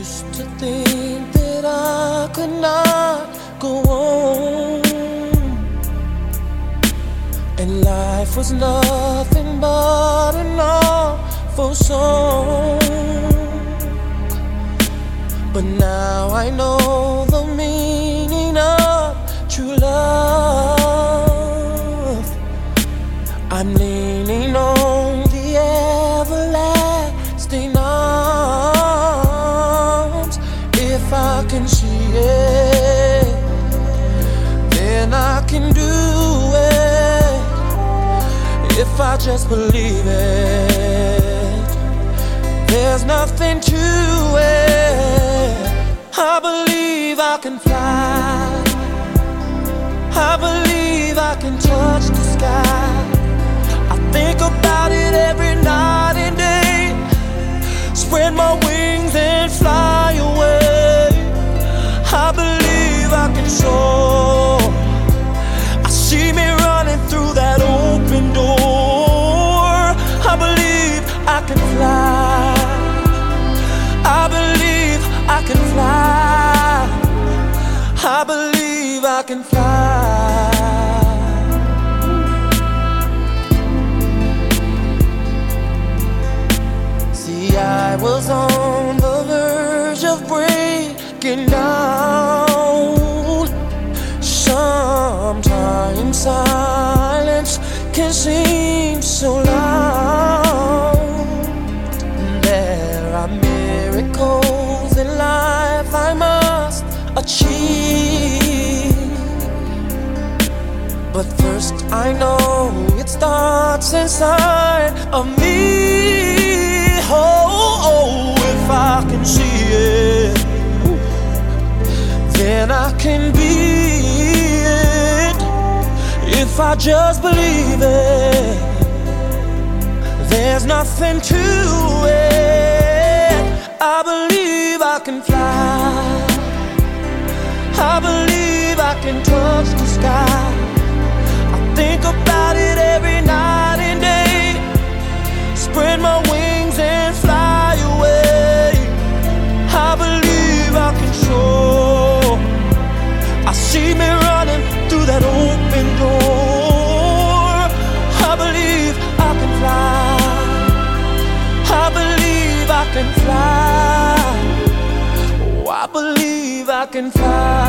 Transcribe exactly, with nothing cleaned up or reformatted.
used to think that I could not go on, and life was nothing but an awful song. But now I know the meaning of true love. I'm leaning on the everlasting arms. If I can see it, then I can do it. If I just believe it, there's nothing to it. I believe I can fly. I believe I can touch the sky. I think about it every night and day. Spread my wings and fly away. I believe I can soar. I see me running through that open door. I believe I can fly. I believe I can fly. I believe I can fly. See, I was on the verge of breaking down. Sometimes silence can seem so loud. There are miracles in life I must achieve, but first I know it starts inside of me. Oh, oh, if I can see it, then I can be it. If I just believe it, there's nothing to it. I believe I can fly. I believe I can touch the sky. I think about it every night and day. Spread my wings and fly away. I believe I can soar. I see me running through that open door. I believe I can fly. I believe I can fly. Oh, I believe I can fly.